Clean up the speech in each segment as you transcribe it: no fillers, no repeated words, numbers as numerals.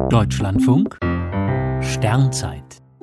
Deutschlandfunk Sternzeit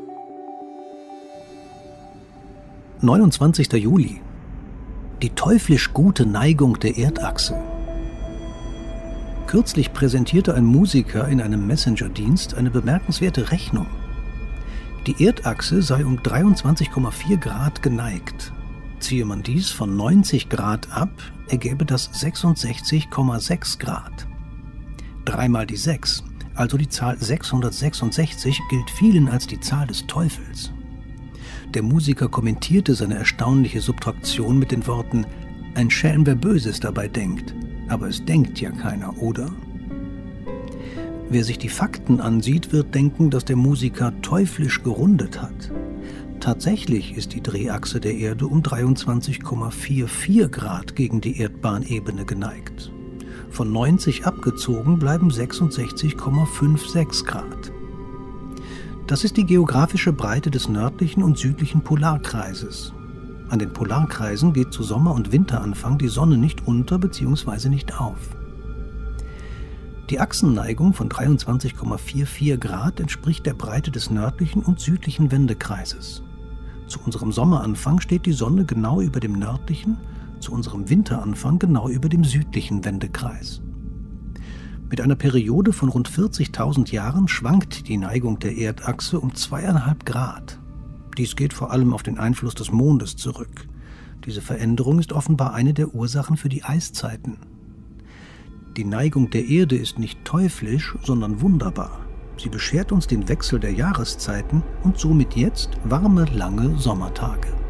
29. Juli. Die teuflisch gute Neigung der Erdachse. Kürzlich präsentierte ein Musiker in einem Messenger-Dienst eine bemerkenswerte Rechnung. Die Erdachse sei um 23,4 Grad geneigt. Ziehe man dies von 90 Grad ab, ergäbe das 66,6 Grad. 3 mal die 6, also die Zahl 666, gilt vielen als die Zahl des Teufels. Der Musiker kommentierte seine erstaunliche Subtraktion mit den Worten: Ein Schelm, wer Böses dabei denkt. Aber es denkt ja keiner, oder? Wer sich die Fakten ansieht, wird denken, dass der Musiker teuflisch gerundet hat. Tatsächlich ist die Drehachse der Erde um 23,44 Grad gegen die Erdbahnebene geneigt. Von 90 abgezogen bleiben 66,56 Grad. Das ist die geografische Breite des nördlichen und südlichen Polarkreises. An den Polarkreisen geht zu Sommer- und Winteranfang die Sonne nicht unter bzw. nicht auf. Die Achsenneigung von 23,44 Grad entspricht der Breite des nördlichen und südlichen Wendekreises. Zu unserem Sommeranfang steht die Sonne genau über dem nördlichen, zu unserem Winteranfang genau über dem südlichen Wendekreis. Mit einer Periode von rund 40.000 Jahren schwankt die Neigung der Erdachse um 2,5 Grad. Dies geht vor allem auf den Einfluss des Mondes zurück. Diese Veränderung ist offenbar eine der Ursachen für die Eiszeiten. Die Neigung der Erde ist nicht teuflisch, sondern wunderbar. Sie beschert uns den Wechsel der Jahreszeiten und somit jetzt warme, lange Sommertage.